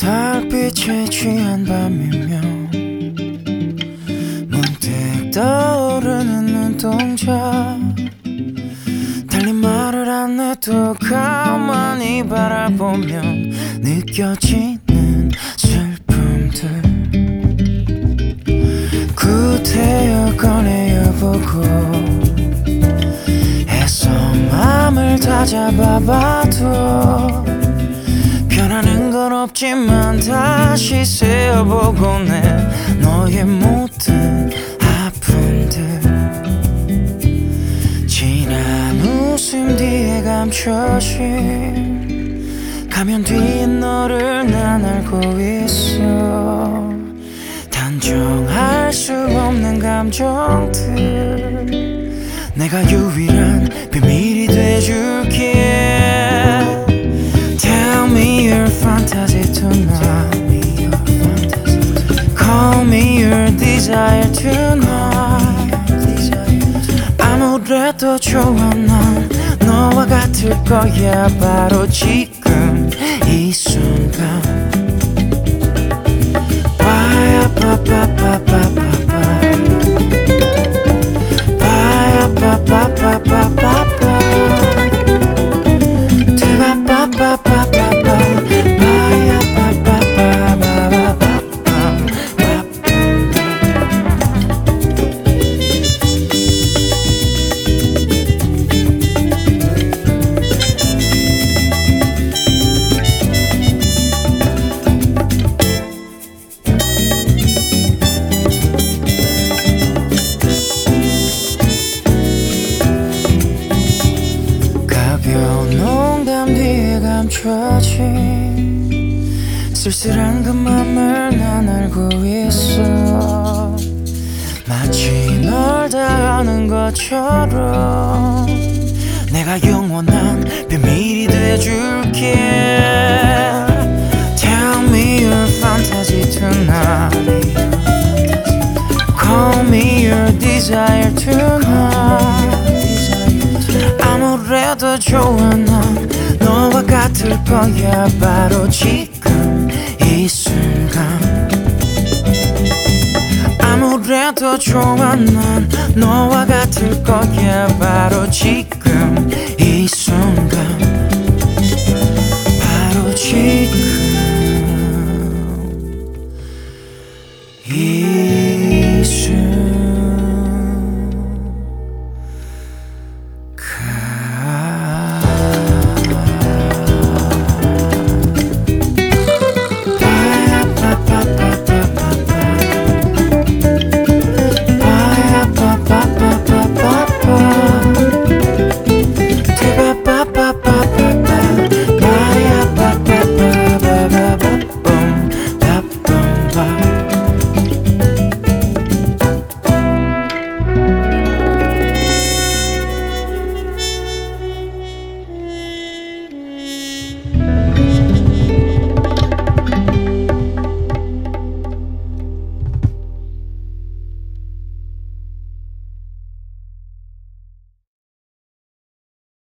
달빛에 취한 밤이면 문득 떠오르는 눈동자 달리 말을 안 해도 가만히 바라보면 느껴지는 슬픔들 구태여 꺼내어보고 애써 맘을 다잡아봐도 변하는 건 없지만 다시 세어보고 내 너의 모든 아픔들 진한 웃음 뒤에 감춰진 가면 뒤에 너를 난 알고 있어 단정할 수 없는 감정들 내가 유일한 비밀이 돼줄게 Tell me your fantasy tonight Call me your desire tonight 아무래도 좋아 난 너와 같을 거야 바로 지금 이 순간 농담 뒤에 감춰진 쓸쓸한 그 맘을 난 알고 있어 마치 널 다 아는 것처럼 내가 영원한 비밀이 돼줄게 Tell me your fantasy tonight Call me your desire tonight 아무래도 좋아 난 너와 같을 거야 바로 지금 이 순간 아무래도 좋아 난 너와 같을 거야 바로 지금 이 순간 바로 지금